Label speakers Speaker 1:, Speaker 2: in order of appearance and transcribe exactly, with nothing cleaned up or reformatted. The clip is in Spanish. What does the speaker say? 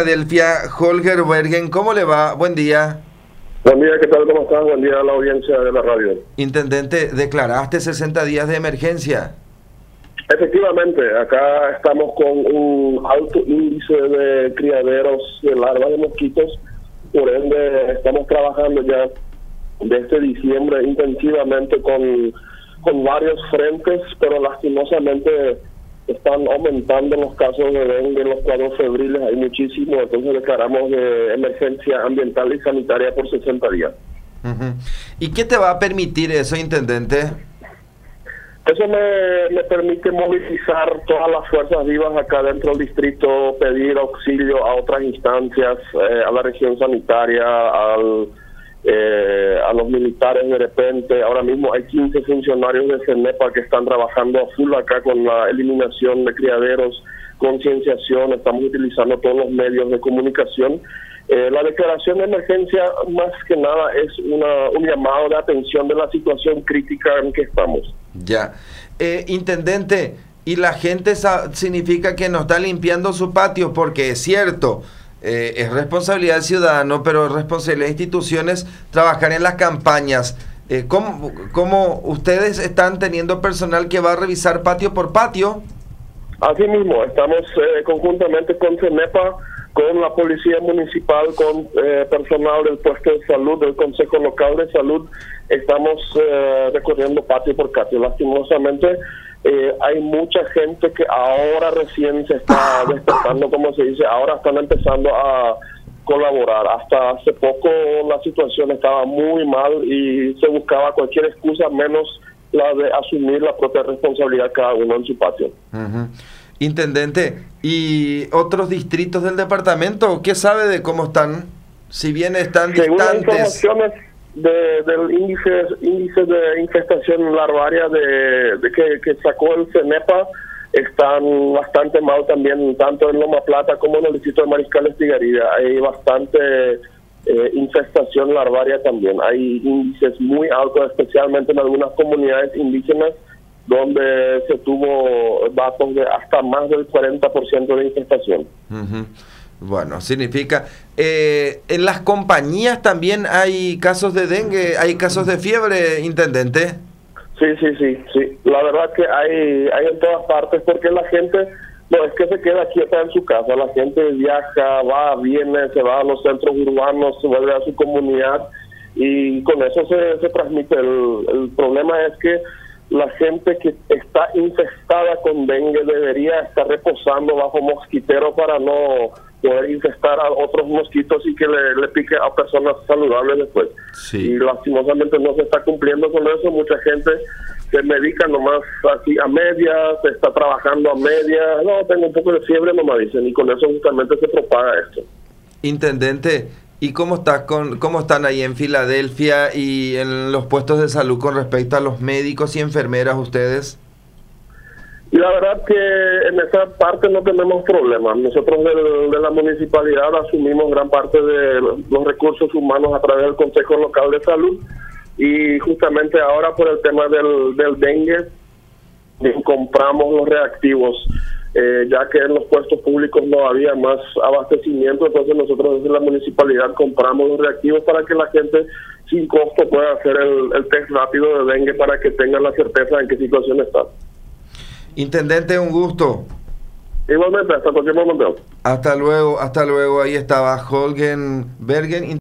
Speaker 1: Filadelfia, Holger Bergen. ¿Cómo le va? Buen día.
Speaker 2: Buen día, ¿qué tal? ¿Cómo estás? Buen día a la audiencia de la radio.
Speaker 1: Intendente, declaraste sesenta días de emergencia.
Speaker 2: Efectivamente, acá estamos con un alto índice de criaderos de larvas de mosquitos, por ende estamos trabajando ya desde diciembre intensivamente con, con varios frentes, pero lastimosamente están aumentando los casos de dengue, los cuadros febriles, hay muchísimos, entonces declaramos de emergencia ambiental y sanitaria por sesenta días.
Speaker 1: Uh-huh. ¿Y qué te va a permitir eso, intendente?
Speaker 2: Eso me, me permite movilizar todas las fuerzas vivas acá dentro del distrito, pedir auxilio a otras instancias, eh, a la región sanitaria, al, eh, a los militares de repente. Ahora mismo hay quince funcionarios de CENEPA que están trabajando a full acá con la eliminación de criaderos, concienciación, estamos utilizando todos los medios de comunicación. Eh, la declaración de emergencia más que nada es una, un llamado de atención de la situación crítica en que estamos.
Speaker 1: Ya. Eh, intendente, ¿y la gente significa que no está limpiando su patio? Porque es cierto, eh, es responsabilidad del ciudadano, pero es responsabilidad de instituciones trabajar en las campañas. Eh, ¿cómo, ¿Cómo ustedes están teniendo personal que va a revisar patio por patio?
Speaker 2: Así mismo, estamos eh, conjuntamente con CENEPA, con la Policía Municipal, con eh, personal del puesto de salud, del Consejo Local de Salud, estamos eh, recorriendo patio por patio. Lastimosamente, eh, hay mucha gente que ahora recién se está despertando, como se dice, ahora están empezando a colaborar. Hasta hace poco la situación estaba muy mal y se buscaba cualquier excusa menos la de asumir la propia responsabilidad cada uno en su patio.
Speaker 1: Uh-huh. Intendente, ¿y otros distritos del departamento qué sabe de cómo están? Si bien están
Speaker 2: Según
Speaker 1: distantes.
Speaker 2: Las informaciones de, del índice índice de infestación larvaria de, de que, que sacó el CENEPA, están bastante mal también, tanto en Loma Plata como en el distrito de Mariscal Estigarribia. Hay bastante eh, infestación larvaria también. Hay índices muy altos, especialmente en algunas comunidades indígenas, donde se tuvo datos de hasta más del cuarenta por ciento de infestación.
Speaker 1: Uh-huh. Bueno, significa... Eh, en las compañías también hay casos de dengue, hay casos de fiebre, intendente.
Speaker 2: Sí, sí, sí, sí. La verdad que hay, hay en todas partes, porque la gente no es que se queda quieta en su casa, la gente viaja, va, viene, se va a los centros urbanos, se vuelve a su comunidad y con eso se, se transmite. El, el problema es que la gente que está infestada con dengue debería estar reposando bajo mosquitero para no poder infestar a otros mosquitos y que le, le pique a personas saludables después.
Speaker 1: Sí.
Speaker 2: Y lastimosamente no se está cumpliendo con eso. Mucha gente se medica nomás así a medias, se está trabajando a medias. No, tengo un poco de fiebre, nomás dicen, y con eso justamente se propaga esto.
Speaker 1: Intendente, ¿y cómo estás con cómo están ahí en Filadelfia y en los puestos de salud con respecto a los médicos y enfermeras ustedes?
Speaker 2: Y la verdad que en esa parte no tenemos problemas. Nosotros de, de la municipalidad asumimos gran parte de los recursos humanos a través del Consejo Local de Salud y justamente ahora por el tema del, del dengue compramos los reactivos. Eh, ya que en los puestos públicos no había más abastecimiento, entonces nosotros desde la municipalidad compramos los reactivos para que la gente sin costo pueda hacer el, el test rápido de dengue para que tengan la certeza en qué situación está.
Speaker 1: Intendente, un gusto.
Speaker 2: Igualmente, hasta cualquier momento.
Speaker 1: Hasta luego, hasta luego. Ahí estaba Holger Bergen.